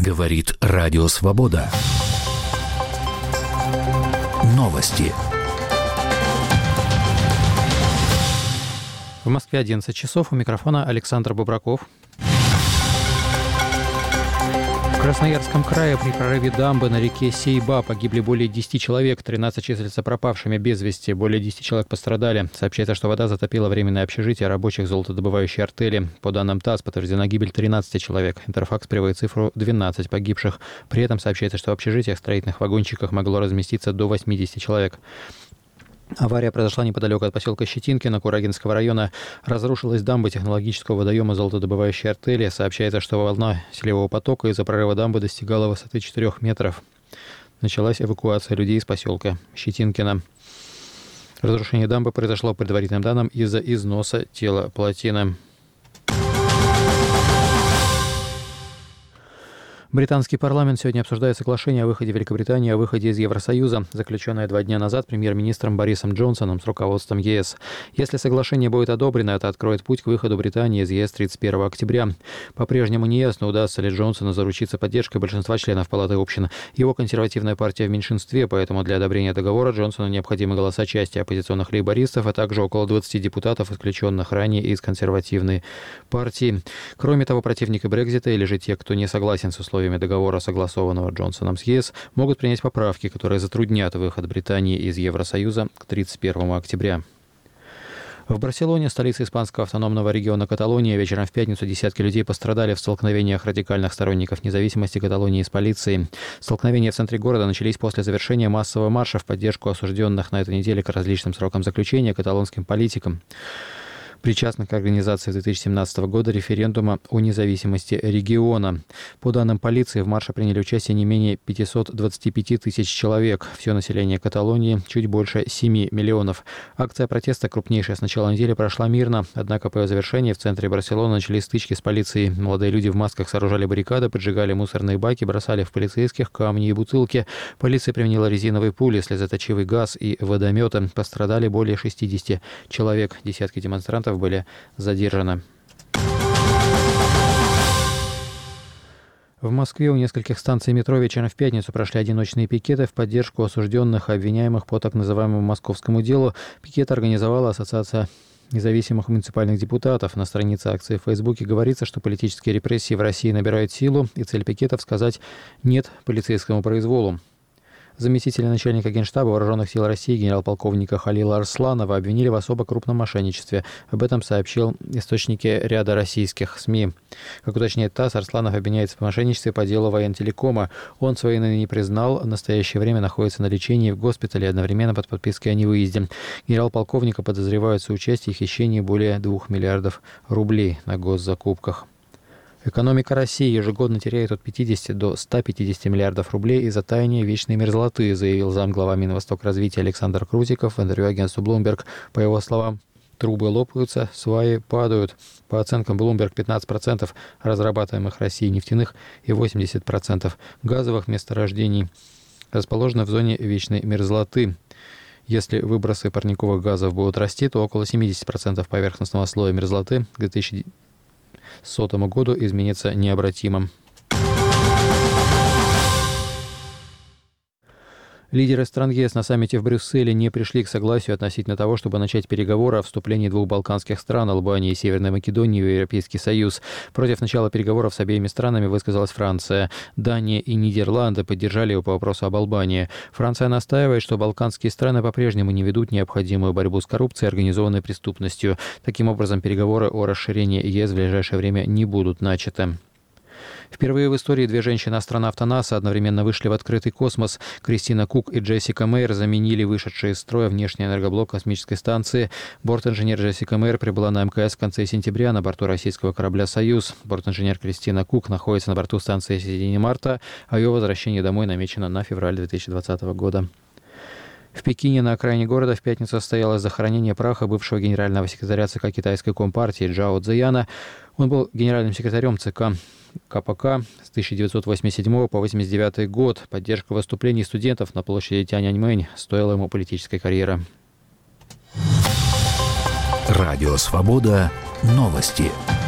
Говорит Радио Свобода. Новости. В Москве 11 часов. У микрофона Александр Бубраков. В Красноярском крае при прорыве дамбы на реке Сейба погибли более 10 человек, 13 числятся пропавшими без вести, более 10 человек пострадали. Сообщается, что вода затопила временное общежитие рабочих золотодобывающей артели. По данным ТАСС, подтверждена гибель 13 человек. Интерфакс приводит цифру 12 погибших. При этом сообщается, что в общежитиях строительных вагончиках могло разместиться до 80 человек. Авария произошла неподалеку от поселка Щетинкино Курагинского района. Разрушилась дамба технологического водоема золотодобывающей артели. Сообщается, что волна селевого потока из-за прорыва дамбы достигала высоты 4 метров. Началась эвакуация людей из поселка Щетинкино. Разрушение дамбы произошло, по предварительным данным, из-за износа тела плотины. Британский парламент сегодня обсуждает соглашение о выходе Великобритании о выходе из Евросоюза, заключенное 2 дня назад премьер-министром Борисом Джонсоном с руководством ЕС. Если соглашение будет одобрено, это откроет путь к выходу Британии из ЕС 31 октября. По-прежнему неясно, удастся ли Джонсону заручиться поддержкой большинства членов Палаты общин. Его консервативная партия в меньшинстве, поэтому для одобрения договора Джонсону необходимы голоса части оппозиционных лейбористов, а также около 20 депутатов, исключенных ранее из консервативной партии. Кроме того, противники Брексита или же те, кто не согласен с условиями договора, согласованного Джонсоном с ЕС, могут принять поправки, которые затруднят выход Британии из Евросоюза к 31 октября. В Барселоне, столице испанского автономного региона Каталония, вечером в пятницу десятки людей пострадали в столкновениях радикальных сторонников независимости Каталонии с полицией. Столкновения в центре города начались после завершения массового марша в поддержку осужденных на этой неделе к различным срокам заключения каталонским политикам, причастных к организации 2017 года референдума о независимости региона. По данным полиции, в марше приняли участие не менее 525 тысяч человек. Все население Каталонии чуть больше 7 миллионов. Акция протеста, крупнейшая с начала недели, прошла мирно. Однако по ее завершении в центре Барселоны начались стычки с полицией. Молодые люди в масках сооружали баррикады, поджигали мусорные баки, бросали в полицейских камни и бутылки. Полиция применила резиновые пули, слезоточивый газ и водометы. Пострадали более 60 человек. Десятки демонстрантов были задержаны. В Москве у нескольких станций метро вечером в пятницу прошли одиночные пикеты в поддержку осужденных и обвиняемых по так называемому московскому делу. Пикет организовала Ассоциация независимых муниципальных депутатов. На странице акции в Фейсбуке говорится, что политические репрессии в России набирают силу, и цель пикетов — сказать «нет» полицейскому произволу. Заместителя начальника Генштаба Вооруженных сил России генерал-полковника Халила Арсланова обвинили в особо крупном мошенничестве. Об этом сообщил источники ряда российских СМИ. Как уточняет ТАСС, Арсланов обвиняется в мошенничестве по делу воентелекома. Он своей вины не признал, в настоящее время находится на лечении в госпитале, одновременно под подпиской о невыезде. Генерал-полковника подозревают в соучастии в хищении более 2 миллиардов рублей на госзакупках. Экономика России ежегодно теряет от 50 до 150 миллиардов рублей из-за таяния вечной мерзлоты, заявил замглава Минвостокразвития Александр Крутиков в интервью агентству Bloomberg. По его словам, трубы лопаются, сваи падают. По оценкам Bloomberg, 15% разрабатываемых Россией нефтяных и 80% газовых месторождений расположены в зоне вечной мерзлоты. Если выбросы парниковых газов будут расти, то около 70% поверхностного слоя мерзлоты к 2100 году изменится необратимо. Лидеры стран ЕС на саммите в Брюсселе не пришли к согласию относительно того, чтобы начать переговоры о вступлении 2 балканских стран, Албании и Северной Македонии, в Европейский Союз. Против начала переговоров с обеими странами высказалась Франция. Дания и Нидерланды поддержали его по вопросу об Албании. Франция настаивает, что балканские страны по-прежнему не ведут необходимую борьбу с коррупцией и организованной преступностью. Таким образом, переговоры о расширении ЕС в ближайшее время не будут начаты. Впервые в истории 2 женщины-астронавта НАСА одновременно вышли в открытый космос. Кристина Кук и Джессика Мейер заменили вышедшие из строя внешний энергоблок космической станции. Борт-инженер Джессика Мейер прибыла на МКС в конце сентября на борту российского корабля «Союз». Борт-инженер Кристина Кук находится на борту станции в середине марта, а ее возвращение домой намечено на февраль 2020 года. В Пекине на окраине города в пятницу состоялось захоронение праха бывшего генерального секретаря ЦК Китайской Компартии Чжао Цзэяна. Он был генеральным секретарем ЦК КПК с 1987 по 1989 год. Поддержка выступлений студентов на площади Тяньаньмэнь стоила ему политической карьеры. Радио «Свобода». Новости.